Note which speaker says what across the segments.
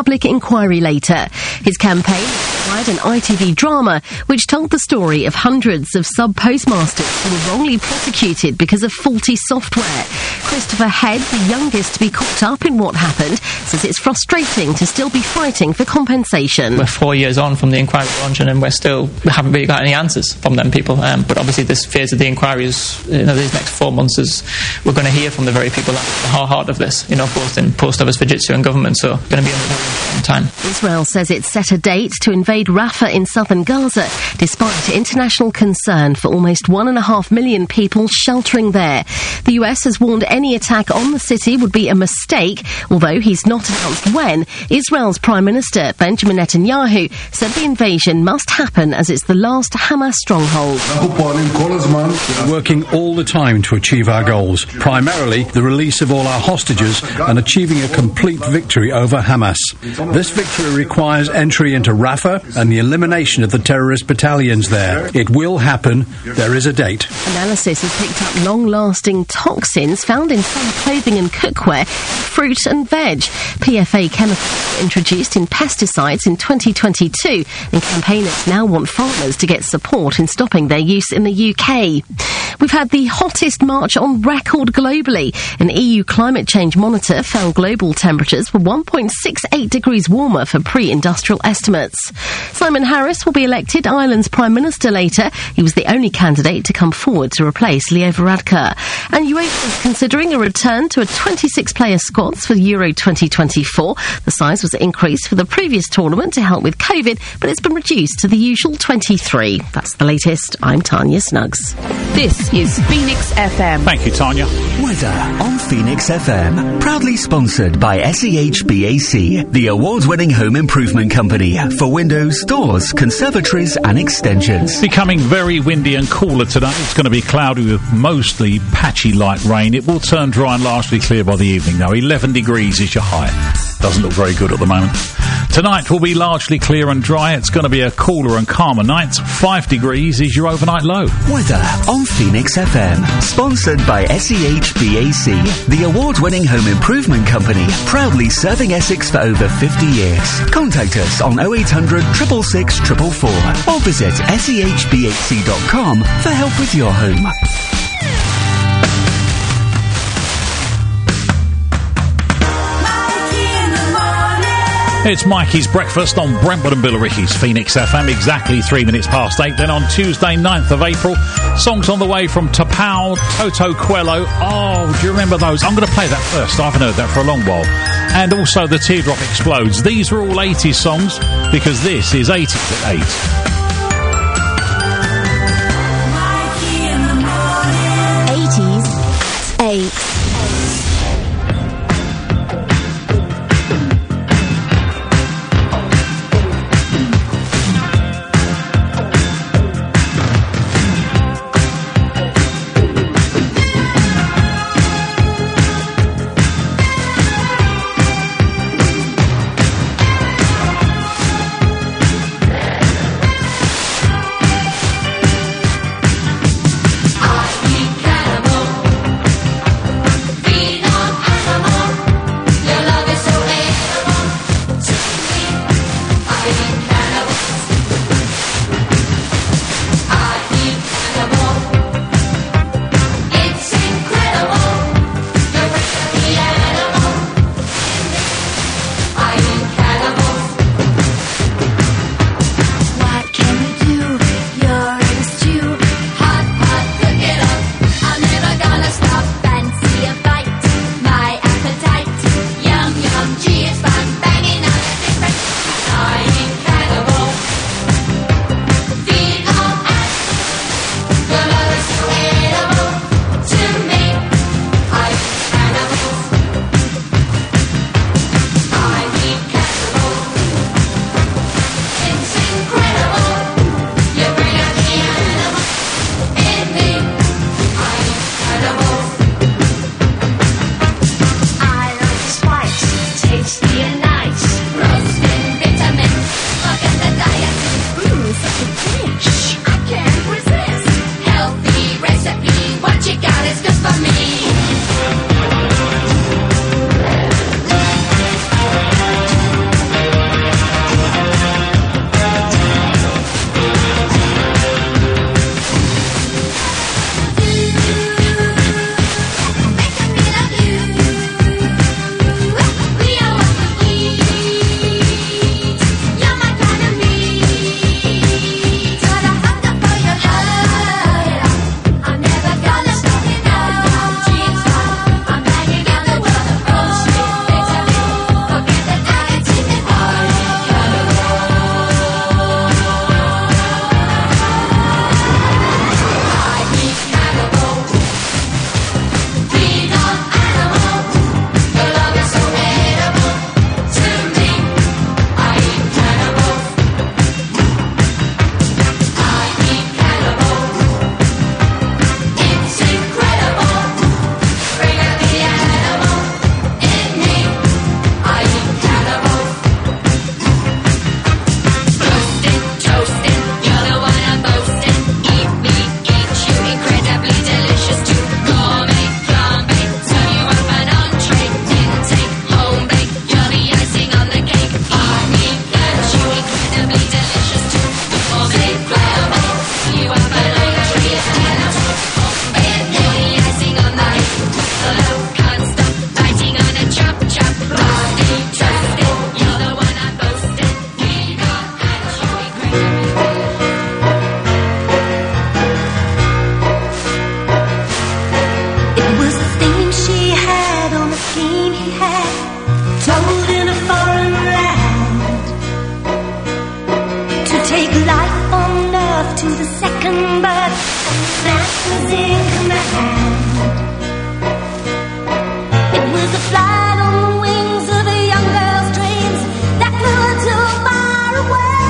Speaker 1: public inquiry later. His campaign acquired an ITV drama which told the story of hundreds of sub-postmasters who were wrongly prosecuted because of faulty software. Christopher Head, the youngest to be caught up in what happened, says it's frustrating to still be fighting for compensation.
Speaker 2: We're 4 years on from the inquiry launching and we haven't really got any answers from them people. But obviously this phase of the inquiry is, these next 4 months is we're going to hear from the very people at the heart of this, both in Post Office, Fujitsu and government, so going to be in time.
Speaker 1: Israel says it's set a date to invade Rafah in southern Gaza, despite international concern for almost 1.5 million people sheltering there. The US has warned any attack on the city would be a mistake, although he's not announced when. Israel's Prime Minister, Benjamin Netanyahu, said the invasion must happen as it's the last Hamas stronghold.
Speaker 3: We're working all the time to achieve our goals, primarily the release of all our hostages and achieving a complete victory over Hamas. This victory requires entry into Rafah and the elimination of the terrorist battalions there. It will happen. There is a date.
Speaker 1: Analysis has picked up long-lasting toxins found in some clothing and cookware, fruit and veg. PFA chemicals were introduced in pesticides in 2022, and campaigners now want farmers to get support in stopping their use in the UK. We've had the hottest March on record globally. An EU climate change monitor found global temperatures were 1.68 degrees warmer for pre-industrial estimates. Simon Harris will be elected Ireland's Prime Minister later. He was the only candidate to come forward to replace Leo Varadkar. And UEFA is considering a return to a 26-player squads for Euro 2024. The size was increased for the previous tournament to help with COVID, but it's been reduced to the usual 23. That's the latest. I'm Tanya Snuggs.
Speaker 4: This is Phoenix FM.
Speaker 5: Thank you, Tanya.
Speaker 6: Weather on Phoenix FM. Proudly sponsored by SEHBAC, the award-winning home improvement company for windows, doors, conservatories and extensions.
Speaker 5: Becoming very windy and cooler today. It's going to be cloudy with mostly patchy light rain. It will turn dry and largely clear by the evening, though. 11 degrees is your high. Doesn't look very good at the moment. Tonight will be largely clear and dry. It's going to be a cooler and calmer night. 5 degrees is your overnight low.
Speaker 6: Weather on Phoenix FM. Sponsored by SEHBAC, the award-winning home improvement company, proudly serving Essex for over 50 years. Contact us on 0800 666 444 or visit sehbac.com for help with your home.
Speaker 5: It's Mikey's Breakfast on Brentwood and Billericay's Phoenix FM, exactly 3 minutes past 8. Then on Tuesday, 9th of April, songs on the way from Tapao, Toto Coelho. Oh, do you remember those? I'm going to play that first. I haven't heard that for a long while. And also The Teardrop Explodes. These were all 80s songs because this is 80s at
Speaker 1: 8. 80s at 8.
Speaker 7: in command. It was a flight on the wings of a young girl's dreams that flew too far away.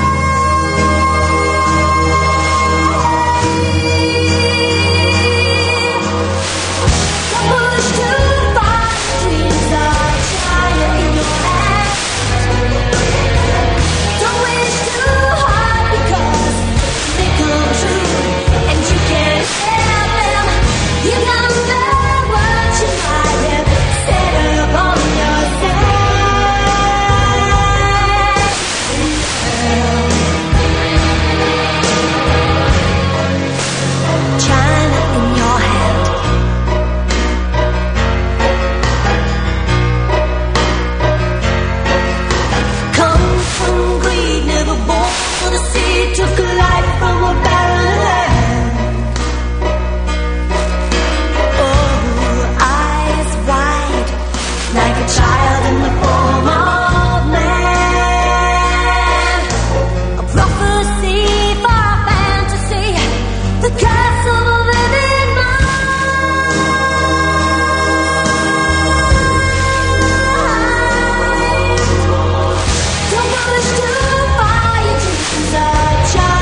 Speaker 7: Don't push too far, dreams are giant in your hand. Don't wish too hard because they come true, and you can't help them. You never know what you might have set up on yourself. China in your hand. Come from greed, never born for the sea, took a life from a barren land. Oh, eyes wide, like a child in the form of man. A prophecy for a fantasy, the curse of a living mind. Don't push too far, your dreams are giant.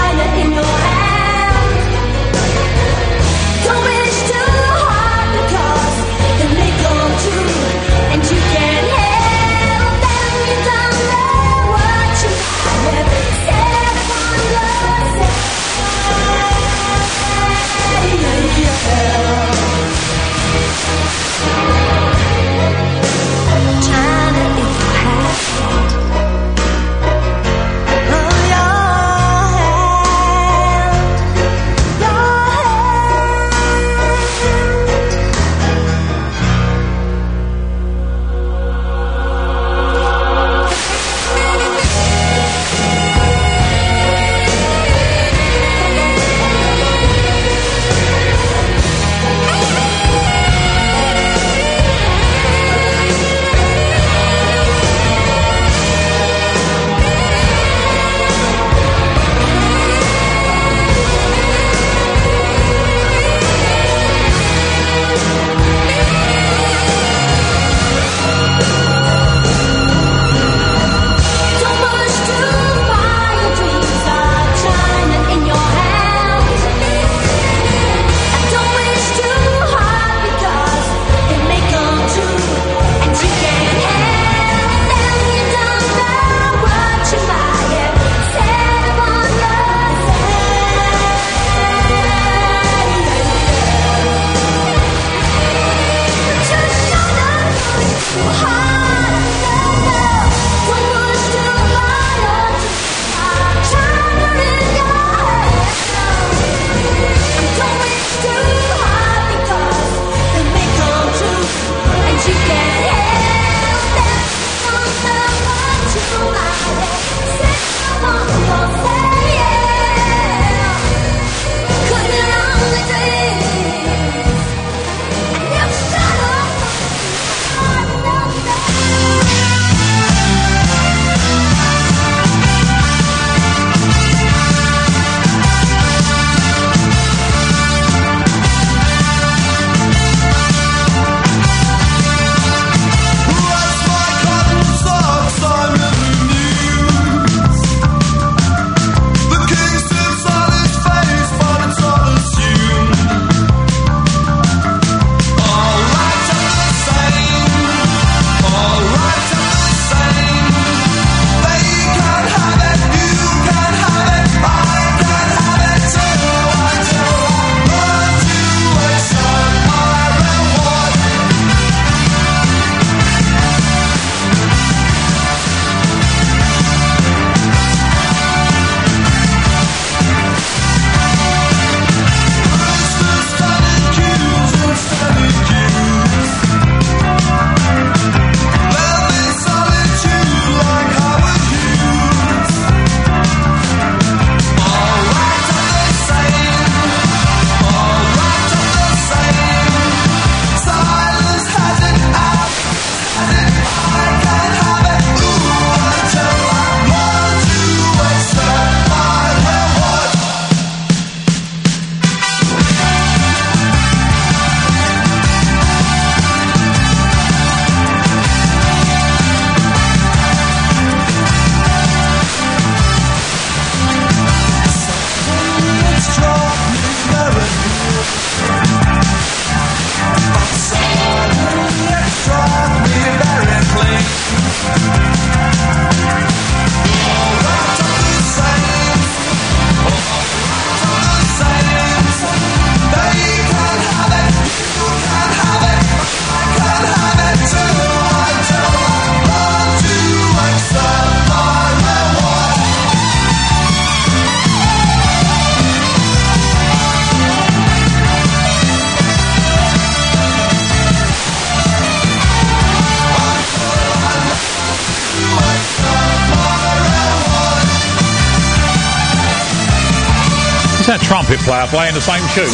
Speaker 5: Is that trumpet player playing the same tune?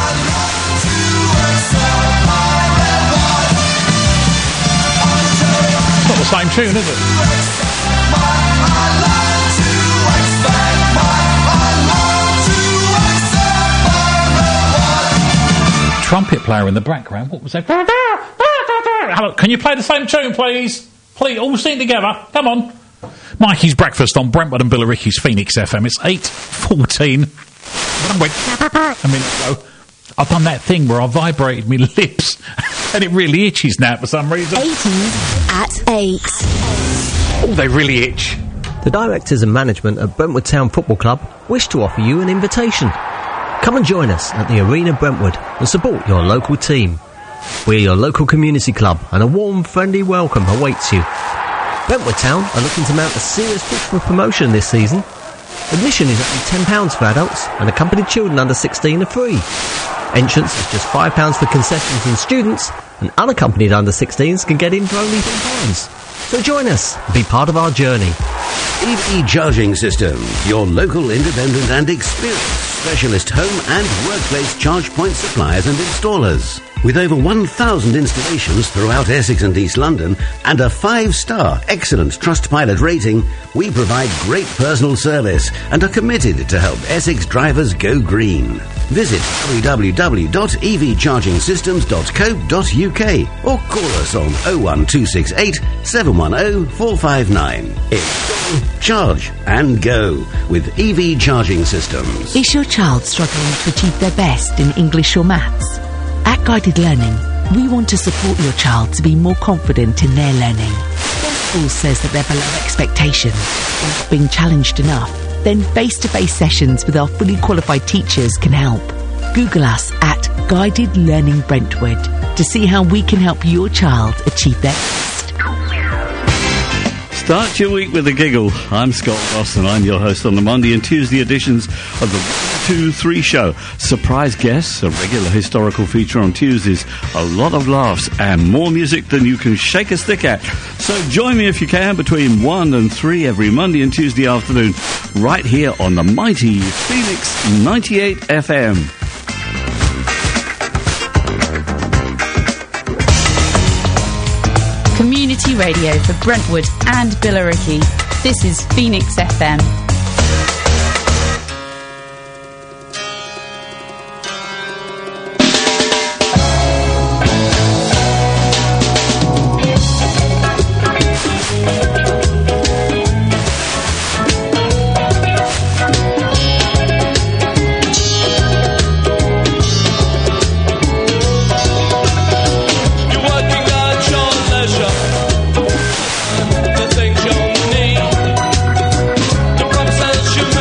Speaker 5: It's not the same tune, is it? Trumpet player in the background. What was that? Hello, can you play the same tune, please? Please, all sing together. Come on. Mikey's Breakfast on Brentwood and Billericay's Phoenix FM. It's 8:14. I went a minute ago. I've done that thing where I vibrated my lips and it really itches now for some reason.
Speaker 7: 80s at 8.
Speaker 5: Oh, they really itch.
Speaker 8: The directors and management at Brentwood Town Football Club wish to offer you an invitation. Come and join us at the Arena Brentwood and support your local team. We're your local community club and a warm, friendly welcome awaits you. Brentwood Town are looking to mount a serious push for promotion this season. Admission is only £10 for adults and accompanied children under 16 are free. Entrance is just £5 for concessions and students, and unaccompanied under 16s can get in for only £10. So join us and be part of our journey.
Speaker 9: EV Charging Systems, your local independent and experienced specialist home and workplace charge point suppliers and installers. With over 1,000 installations throughout Essex and East London and a 5-star excellent Trustpilot rating, we provide great personal service and are committed to help Essex drivers go green. Visit www.evchargingsystems.co.uk or call us on 01268 710 459. Install, charge and go with EV Charging Systems.
Speaker 10: Is your child struggling to achieve their best in English or maths? At Guided Learning, we want to support your child to be more confident in their learning. Their school says that they're below expectations or not being challenged enough. Then face-to-face sessions with our fully qualified teachers can help. Google us at Guided Learning Brentwood to see how we can help your child achieve their best.
Speaker 11: Start your week with a giggle. I'm Scott Ross and I'm your host on the Monday and Tuesday editions of the 1-2-3 show. Surprise guests, a regular historical feature on Tuesdays, a lot of laughs and more music than you can shake a stick at. So join me if you can between 1 and 3 every Monday and Tuesday afternoon right here on the mighty Phoenix 98 FM.
Speaker 4: Community radio for Brentwood and Billericay. This is Phoenix FM.
Speaker 12: The things you'll need, the promises you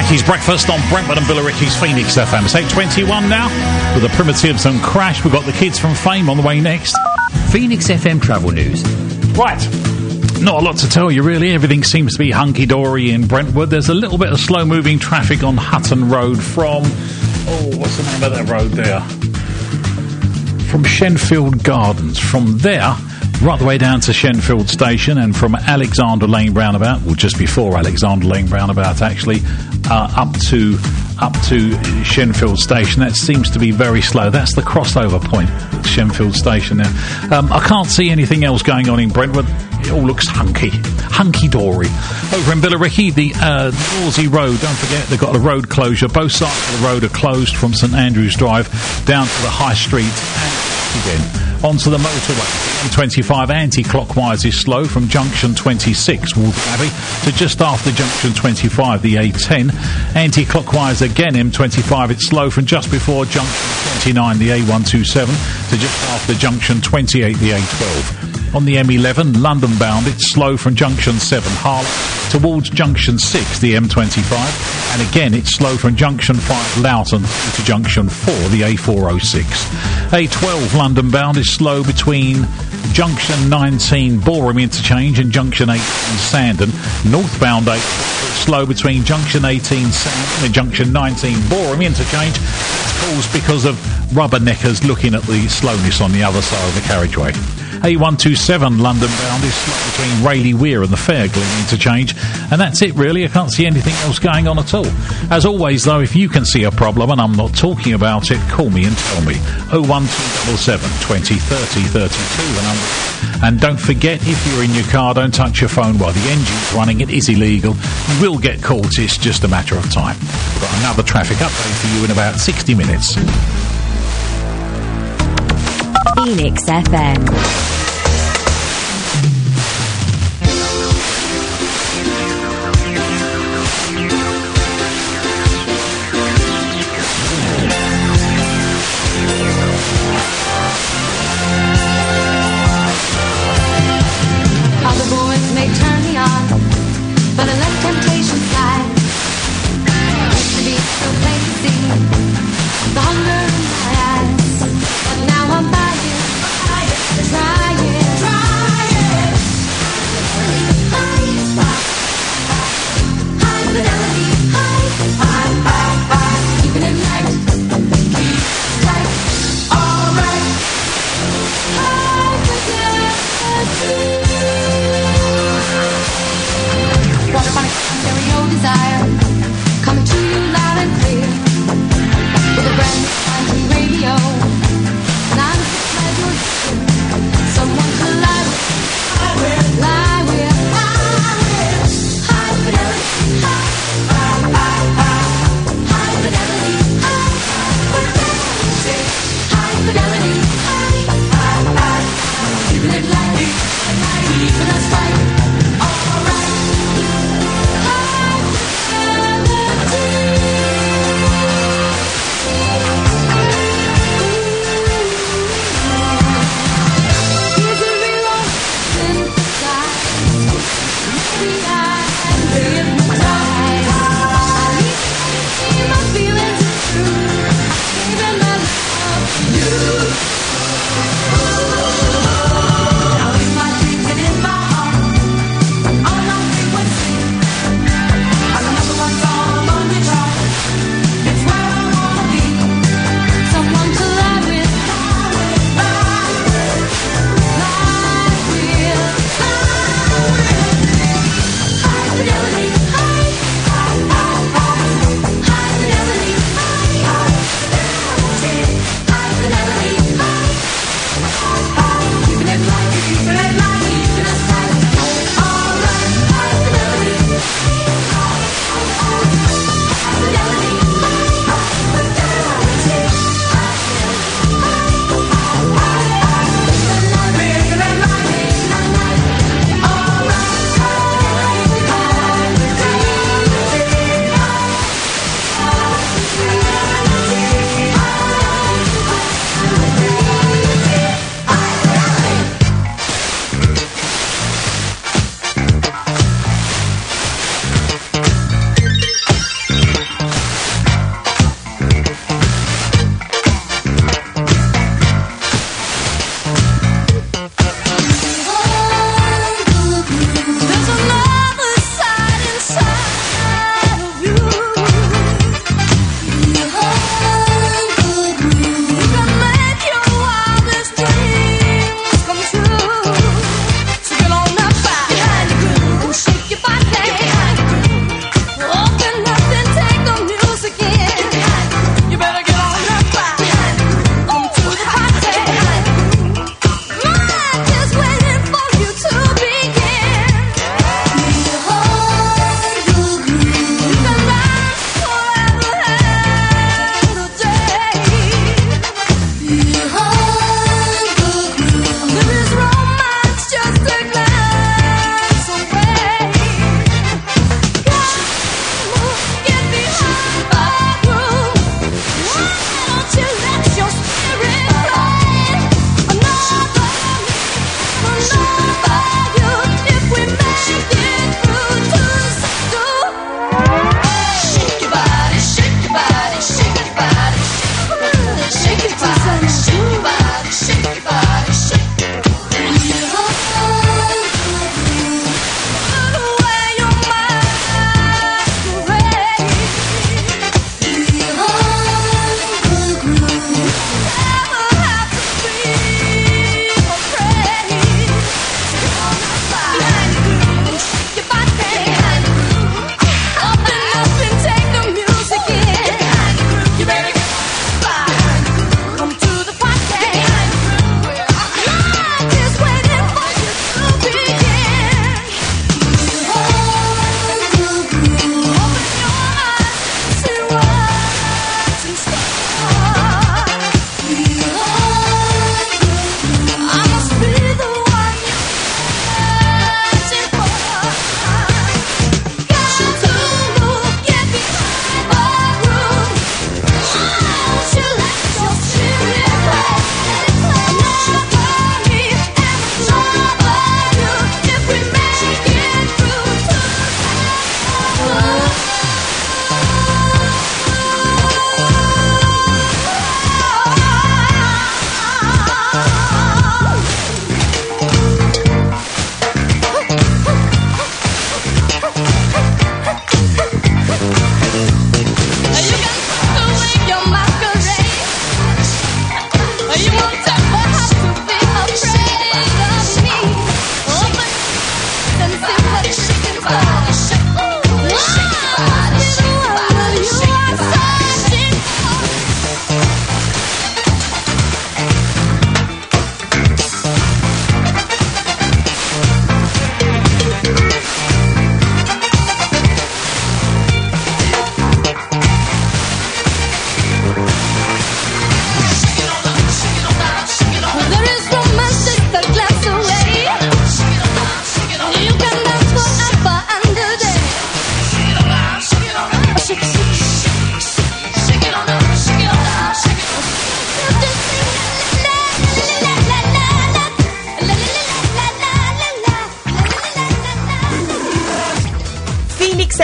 Speaker 5: Mickey's Breakfast on Brentwood and Billericay's Phoenix FM. It's 8:21 now with the Primitives and Crash. We've got the kids from Fame on the way next.
Speaker 12: Phoenix FM travel news.
Speaker 5: Right. Not a lot to tell you, really. Everything seems to be hunky-dory in Brentwood. There's a little bit of slow-moving traffic on Hutton Road from... Oh, what's the name of that road there? From Shenfield Gardens. From there, right the way down to Shenfield Station, and from Alexander Lane Roundabout, well, just before Alexander Lane Roundabout, actually, up to Shenfield Station. That seems to be very slow. That's the crossover point, Shenfield Station there. I can't see anything else going on in Brentwood. It all looks hunky-dory. Over in Billericay, the Wolsey Road, don't forget, they've got a road closure. Both sides of the road are closed from St Andrews Drive down to the High Street and again onto the motorway. M25 anti-clockwise is slow from junction 26, Waltham Abbey, to just after junction 25, the A10. Anti-clockwise again, M25, it's slow from just before junction 29, the A127, to just after junction 28, the A12. On the M11, London bound, it's slow from junction 7, Harlow, towards junction 6, the M25, and again it's slow from junction 5, Loughton, to junction 4, the A406. A12 London bound is slow between junction 19 Boreham interchange and junction 18 Sandon. Northbound 8 slow between junction 18 Sandon and junction 19 Boreham interchange. It's caused because of rubberneckers looking at the slowness on the other side of the carriageway. A127 London bound is slow between Rayleigh Weir and the Fairglen interchange, and that's it really. I can't see anything else going on at all. As always though, if you can see a problem and I'm not talking about it, call me and tell me. 01277 20 30 32 the number. And don't forget, if you're in your car, don't touch your phone while the engine's running. It is illegal. You will get caught. It's just a matter of time. We've got another traffic update for you in about 60 minutes.
Speaker 13: Phoenix FM.
Speaker 7: Other boys may turn me on, but I let temptation slide. Used to be so plain to see the hunger in my eyes, but now I'm by you, trying.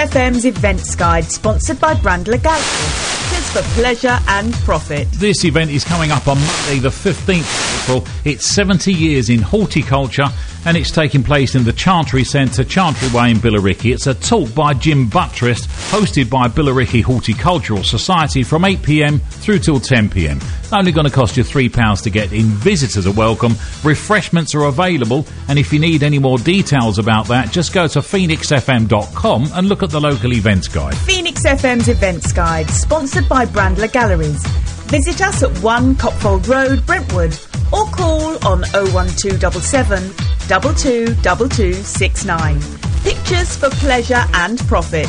Speaker 14: FM's Events Guide, sponsored by Brandler Gallery. Pictures for pleasure and profit.
Speaker 5: This event is coming up on Monday the 15th of April. It's 70 years in horticulture, and it's taking place in the Chantry Centre, Chantry Way in Billericay. It's a talk by Jim Buttress, hosted by Billericay Horticultural Society from 8pm through till 10pm. Only going to cost you £3 to get in. Visitors are welcome. Refreshments are available, and if you need any more details about that, just go to phoenixfm.com and look at the local events guide.
Speaker 14: Phoenix FM's Events Guide, sponsored by Brandler Galleries. Visit us at 1 Copfold Road, Brentwood, or call on 01277 222269. Pictures for pleasure and profit.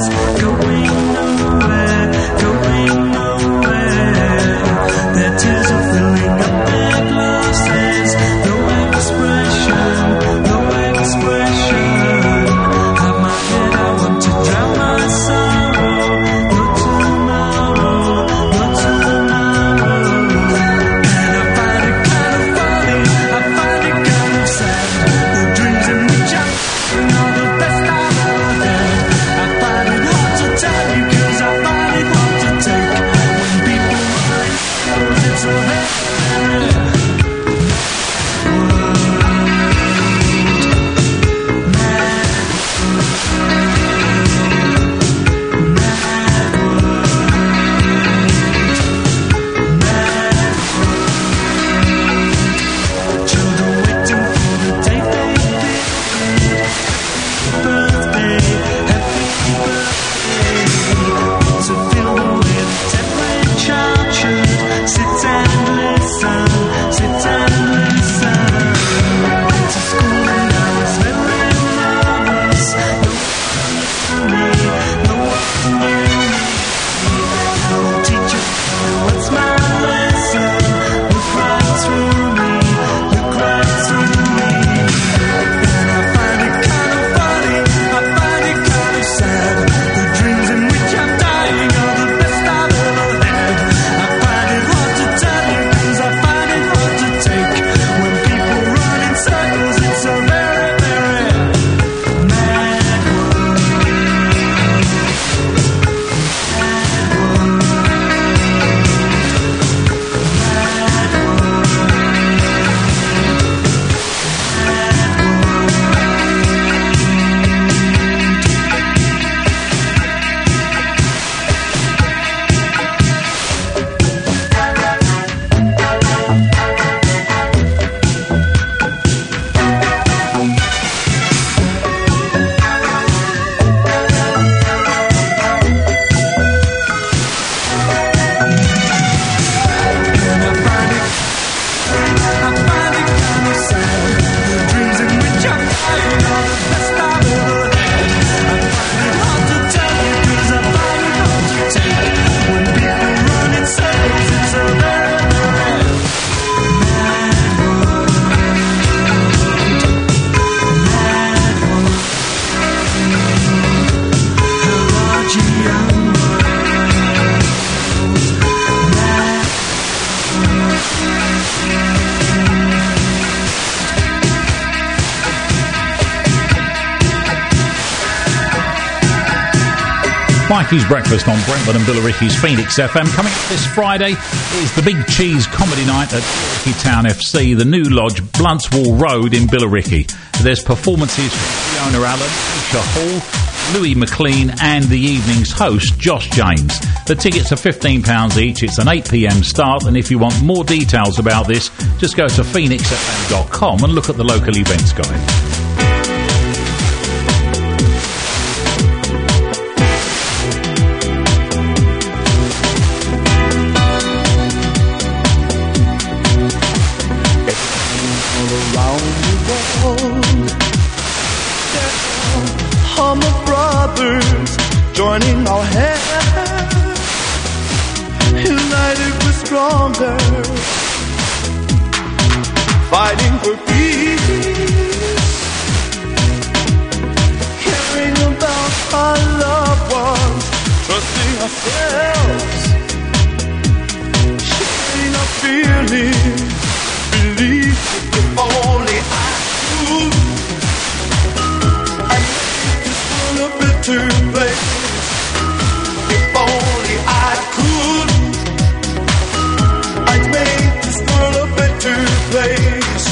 Speaker 5: Mikey's Breakfast on Brentford and Billericay's Phoenix FM. Coming up this Friday is the Big Cheese Comedy Night at Billericay Town FC, the new lodge, Bluntswall Road in Billericay. There's performances from Fiona Allen, Isha Hall, Louis McLean and the evening's host, Josh James. The tickets are £15 each. It's an 8 p.m. start, and if you want more details about this, just go to phoenixfm.com and look at the local events guide.
Speaker 15: Joining our hands, united we're stronger, fighting for peace, caring about our loved ones, trusting ourselves, sharing our feelings, believe if only I could, I'd make this world a better place. If only I could, I'd make this world a better place.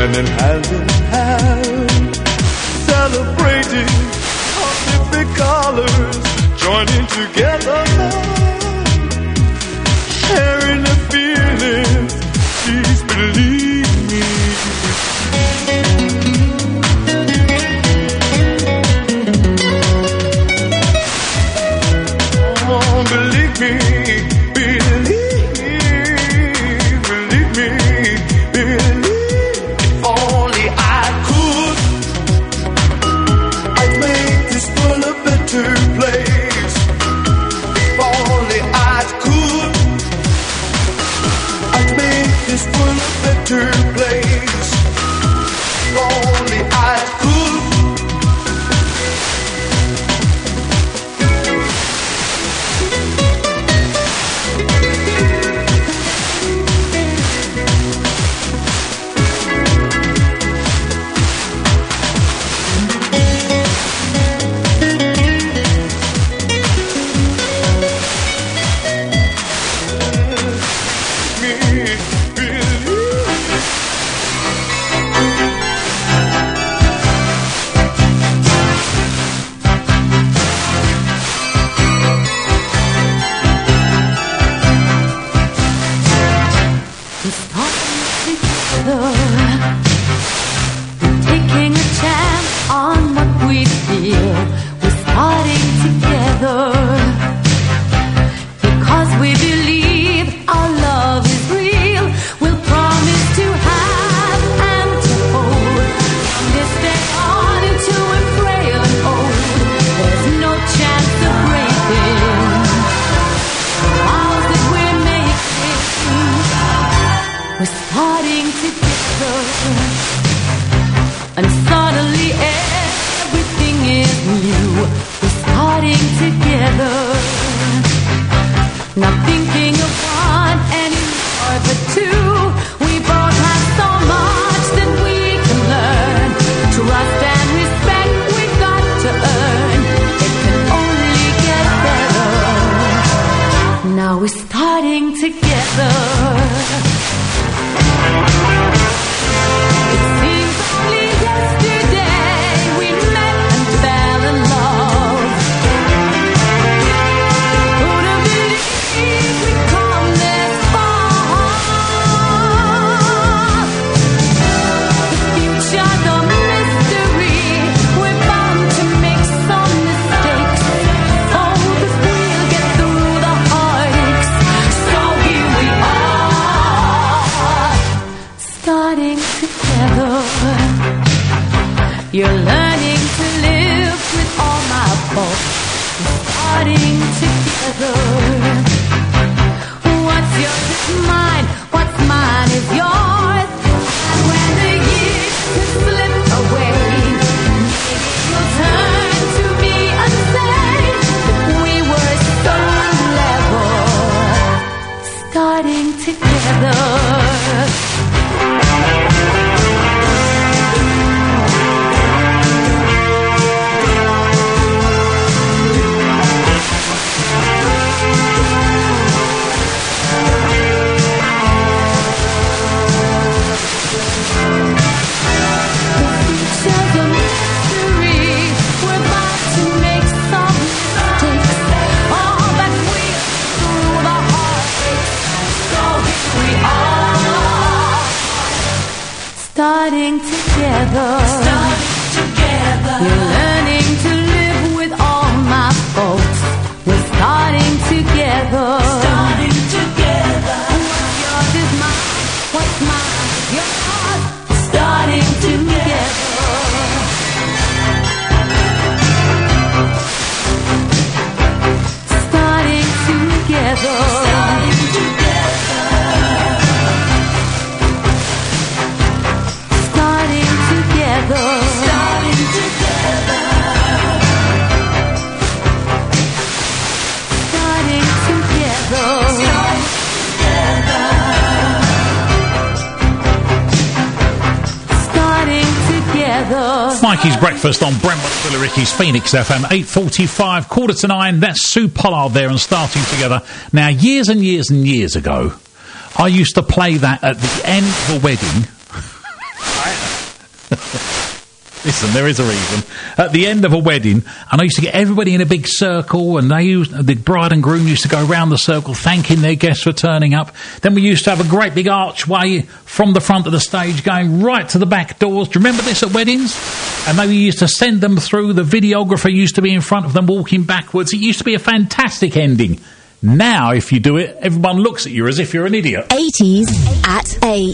Speaker 15: standing hand in hand, celebrating our different colors, joining together, sharing the feelings. Please believe me. Oh, believe me, believe me. If only I could, I'd make this world a better place. If only I could, I'd make this world a better place. If only I could.
Speaker 7: Taking a chance on what we feel. We're starting together because we believe our love is real. We'll promise to have and to hold from this day on until we're frail and old. There's no chance of breaking the vows that we're making. We're starting together, and suddenly everything is new. We're starting together, not thinking of one anymore but two. We both have so much that we can learn. Trust and respect we've got to earn. It can only get better. Now we're starting together. It seems only yesterday we met and fell in love. Who'd have believed we'd come this far? The future's a mystery. We're bound to make some mistakes. Oh, but we'll get through the heartaches. So here we are, starting together. You're learning to live with all my faults. We're starting together. What's yours is mine, what's mine is yours. And when the years slip away, maybe you'll turn to me and say that we were so level, starting together. Starting together. We're learning to live with all my faults. We're starting together. What's yours is mine. What's mine is yours. Starting together. Starting together.
Speaker 5: Mikey's Breakfast on Brentwood Billericay's Phoenix FM, 8:45, 8:45. That's Sue Pollard there and Starting Together. Now, years and years and years ago, I used to play that at the end of a wedding. Listen, there is a reason. At the end of a wedding, and I used to get everybody in a big circle, and the bride and groom used to go around the circle thanking their guests for turning up. Then we used to have a great big archway from the front of the stage going right to the back doors. Do you remember this at weddings? And they used to send them through. The videographer used to be in front of them walking backwards. It used to be a fantastic ending. Now, if you do it, everyone looks at you as if you're an idiot.
Speaker 13: 80s at 8.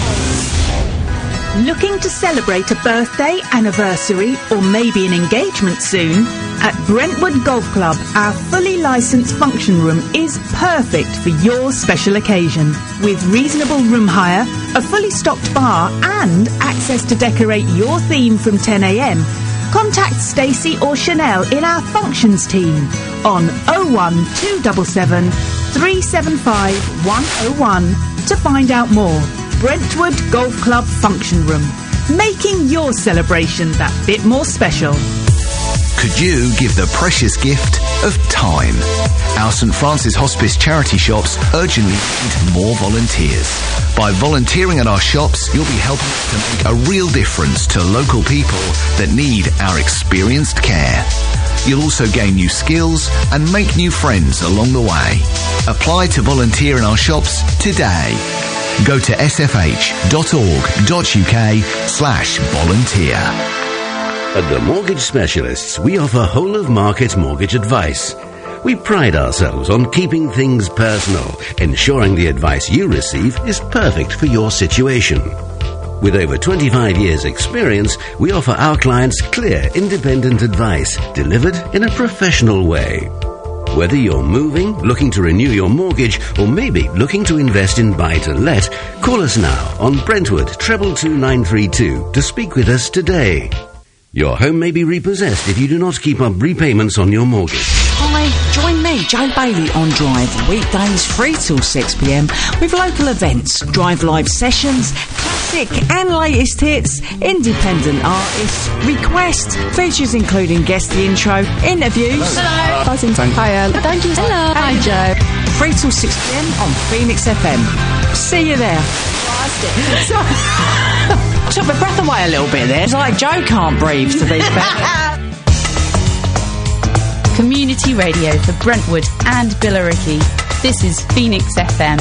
Speaker 14: Looking to celebrate a birthday, anniversary, or maybe an engagement soon? At Brentwood Golf Club, our fully licensed function room is perfect for your special occasion. With reasonable room hire, a fully stocked bar, and access to decorate your theme from 10 a.m, contact Stacey or Chanel in our functions team on 01277 375 101 to find out more. Brentwood Golf Club Function Room, making your celebration that bit more special.
Speaker 16: Could you give the precious gift of time? Our St Francis Hospice charity shops urgently need more volunteers. By volunteering at our shops, you'll be helping to make a real difference to local people that need our experienced care. You'll also gain new skills and make new friends along the way. Apply to volunteer in our shops today. Go to sfh.org.uk/volunteer.
Speaker 9: At the Mortgage Specialists, we offer whole-of-market mortgage advice. We pride ourselves on keeping things personal, ensuring the advice you receive is perfect for your situation. With over 25 years' experience, we offer our clients clear, independent advice delivered in a professional way. Whether you're moving, looking to renew your mortgage, or maybe looking to invest in buy-to-let, call us now on Brentwood 222-932 to speak with us today. Your home may be repossessed if you do not keep up repayments on your mortgage.
Speaker 17: Hi, join me, Joe Bailey, on Drive, weekdays 3 till 6 p.m, with local events, Drive live sessions, classic and latest hits, independent artists, requests, features including guest the intro, interviews.
Speaker 18: Hello.
Speaker 17: Buzzing. Hiya.
Speaker 18: Thank you. Hello. Hi, Joe.
Speaker 17: 3 till 6 p.m. on Phoenix FM. See you there. Took my breath away a little bit there. It's like Joe can't breathe, to be fair.
Speaker 4: Community radio for Brentwood and Billericay. This is Phoenix FM.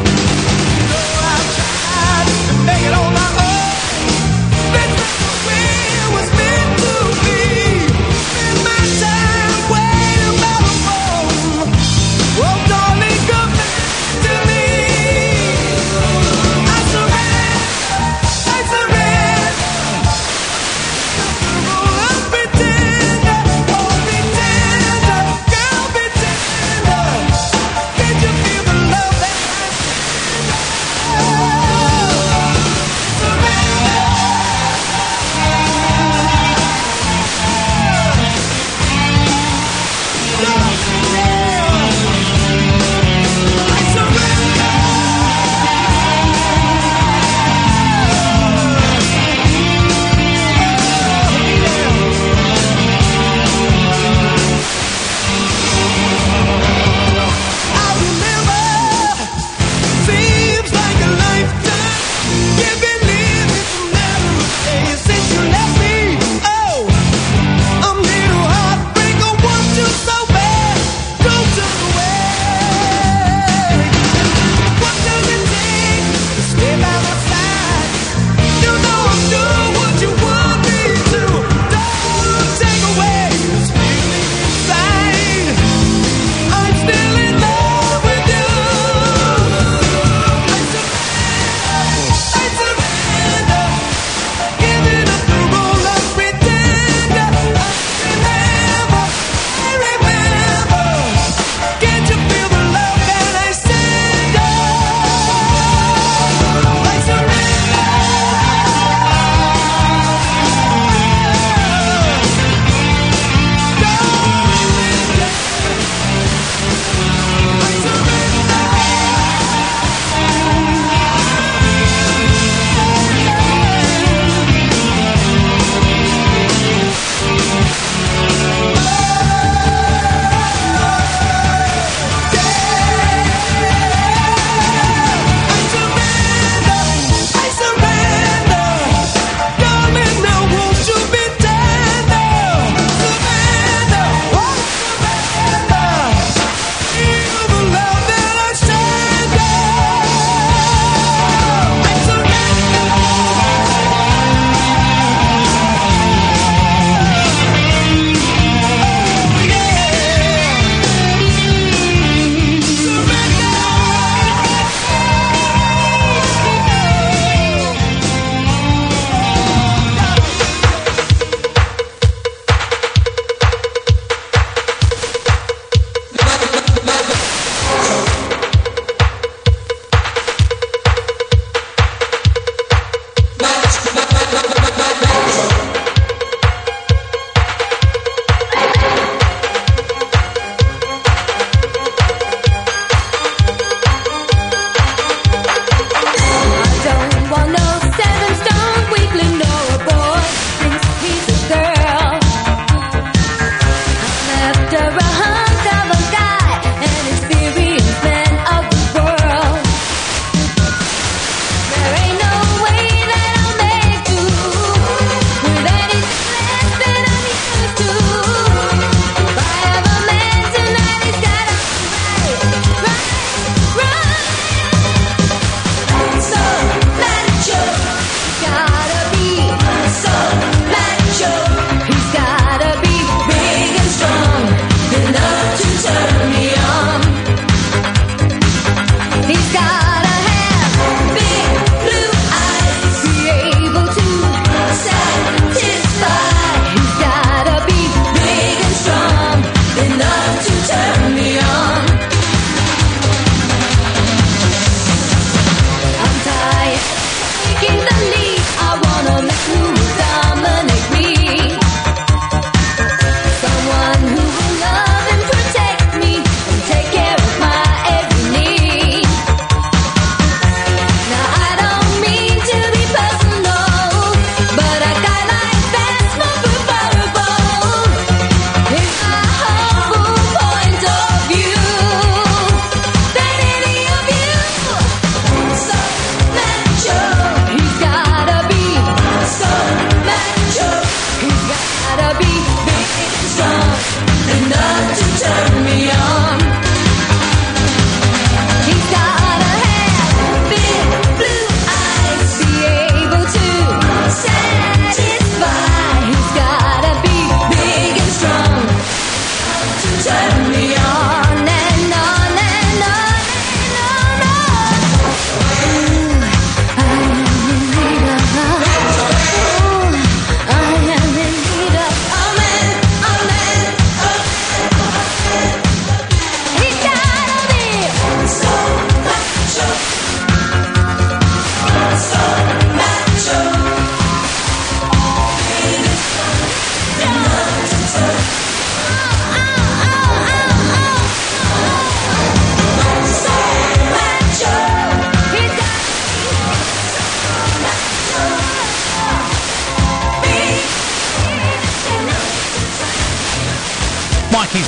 Speaker 15: Make it on my own. Let's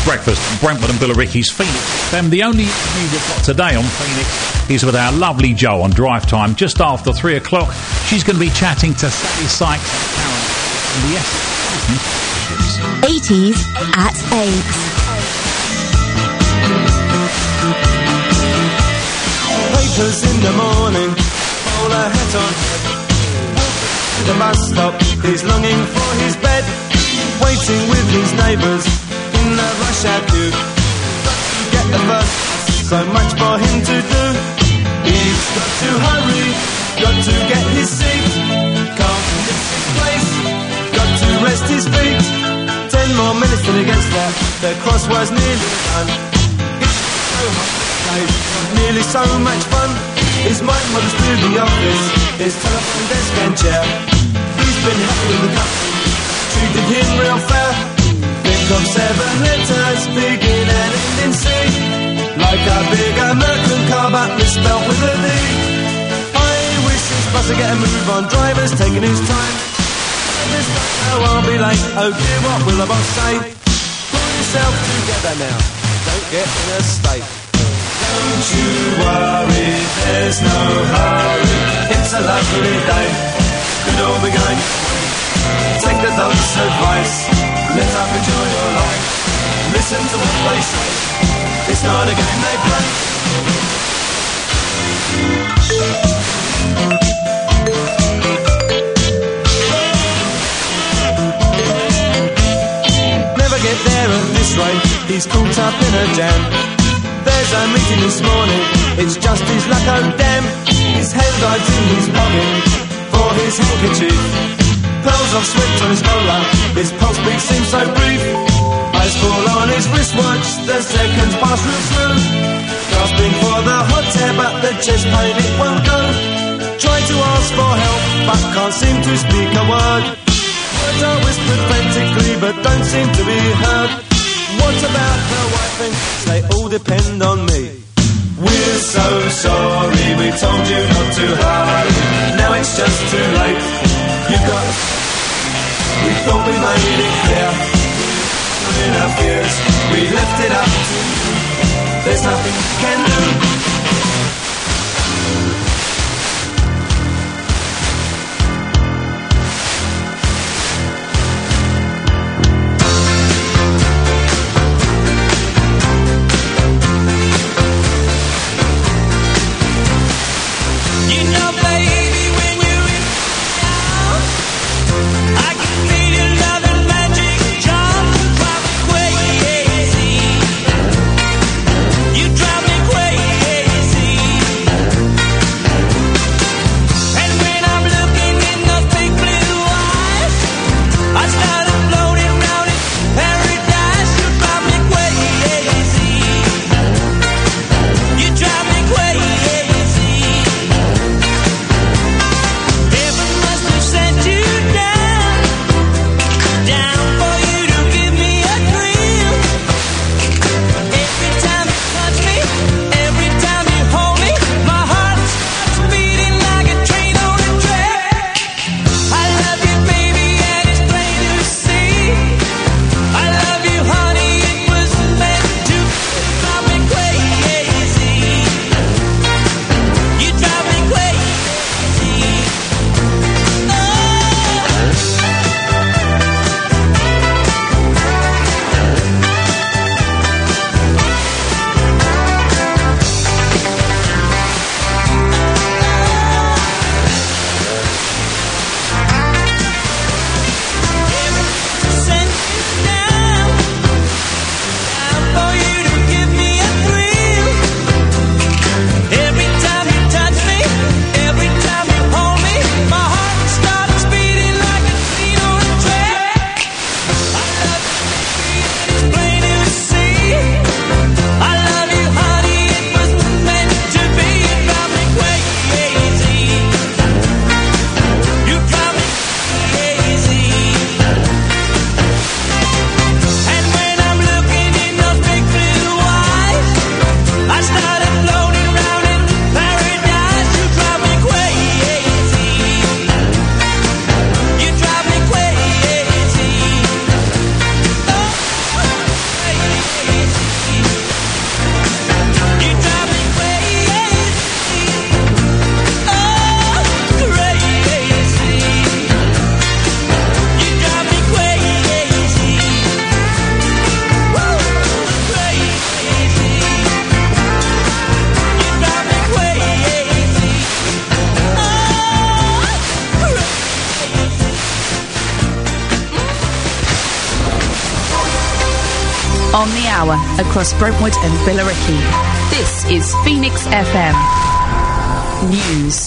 Speaker 5: Breakfast, Brentwood and Billericay's Phoenix FM. The only interview we've got today on Phoenix is with our lovely Jo on Drive Time just after 3 o'clock. She's going to be chatting to Sally Sykes and Karen and the
Speaker 13: 80s at 8.
Speaker 15: Papers in the morning, bowler hat on. The bus stop, he's longing for his bed, waiting with his neighbours in the rush hour queue. Got to get the bus, so much for him to do. He's got to hurry, got to get his seat, can't miss his place, got to rest his feet. 10 more minutes till he gets there, the crossword's nearly done. It's so hot, nearly so much fun. His mind wanders through the office, his telephone desk and chair. He's been happy with the company, treated him real fair. Think of 7 letters, begin and end in C, like a big American car but misspelled with a D. I wish this bus would get a move on, driver's taking his time. This now I'll be late, oh dear, what will the boss say? Pull yourself together now, don't get in a state. Don't you worry, there's no hurry, it's a lovely day, could all be going. Take the doc's advice, let up, enjoy your life, listen to what they say, it's not a game they play. Never get there at this rate, he's caught up in a jam. There's a meeting this morning, it's just his luck, oh damn. His hand hides in his pocket for his handkerchief. Pearls of sweat on his collar, his pulse beat seems so brief. Eyes fall on his wristwatch, the seconds pass real slow. Gasping for the hot air, but the chest pain it won't go. Try to ask for help, but can't seem to speak a word. Words are whispered frantically, but don't seem to be heard. What about the wife and kids? They all depend on me. We're so sorry, we told you not to hurry. Now it's just too late. You've got. We thought we made it clear. In our fears, we left it up to you. There's nothing you can do. You drive me crazy.
Speaker 4: On the hour, across Brentwood and Billericay. This is Phoenix FM News.